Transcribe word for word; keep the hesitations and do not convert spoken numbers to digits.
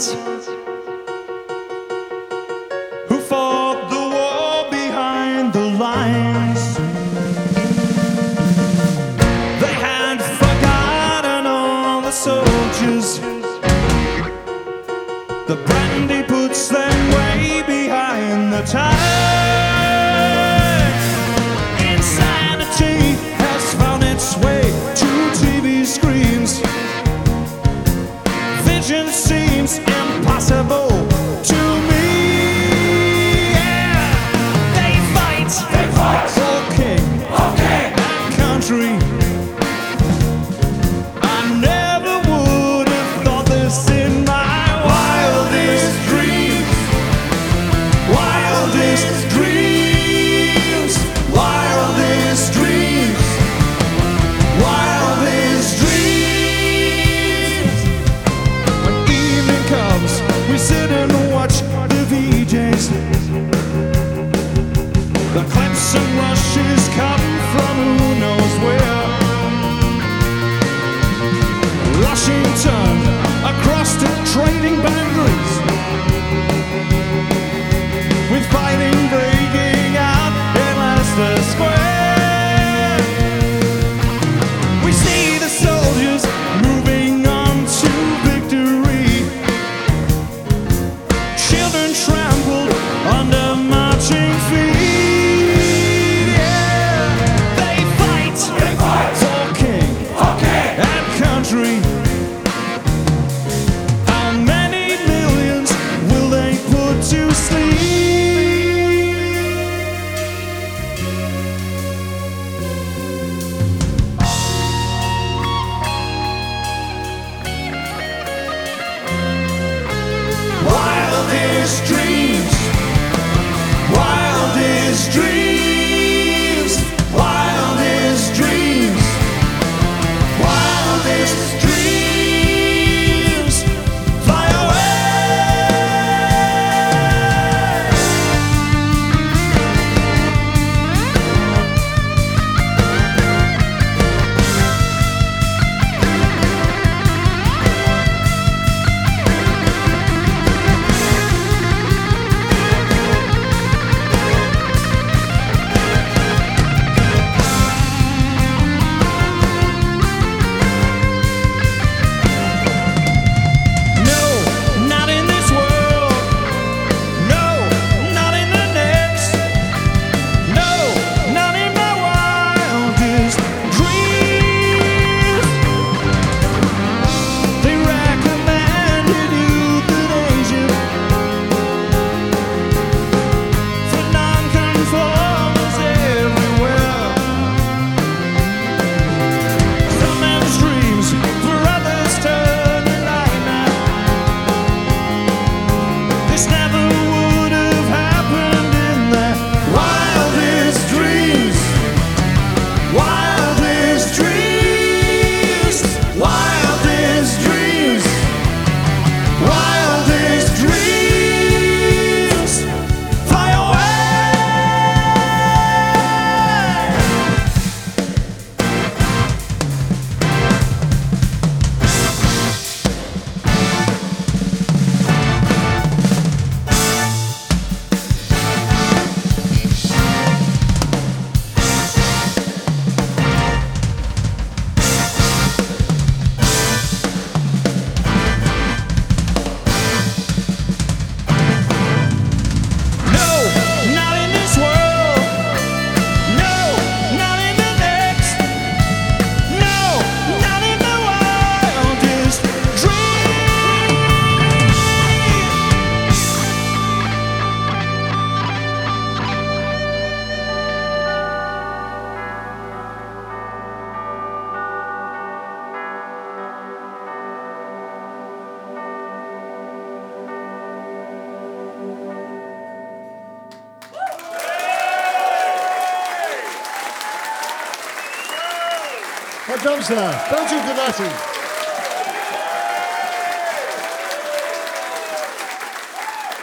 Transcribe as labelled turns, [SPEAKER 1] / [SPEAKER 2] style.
[SPEAKER 1] soldiers who fought the war behind the lines. They had forgotten all the soldiers. The brandy puts them way behind the times. Insanity has found its way to T V screens. Vision seems impossible to me. Yeah. They fight, they fight for king, for king and country. I never would have thought this in my wildest dreams. Wildest dreams. Wildest dreams. Wildest dreams. When evening comes, we sit and watch the V Js. The claps and rushes come from who knows where. Washington across the trading boundaries, with fighting breaking out in Leicester Square. We see the soldiers moving on to victory. Children trampled under marching feet. Yeah. They fight, they fight for king, for king and country. How many millions will they put to sleep? Wildest dreams. Wildest dreams. Wildest dreams. Wildest dreams. Fly away. No, not in this world. No, not in the next. No, not in my wildest dreams. They recommended euthanasia for nonconformists everywhere. Some men's dreams, for others turn to nightmare. This never would have happened in their wildest dreams. Wildest dreams. Wildest dreams. Wildest dreams. Fly away. No, not in this world. No, not in the next. No, not in the wildest dreams.
[SPEAKER 2] Well done, sir. Belgian Donati.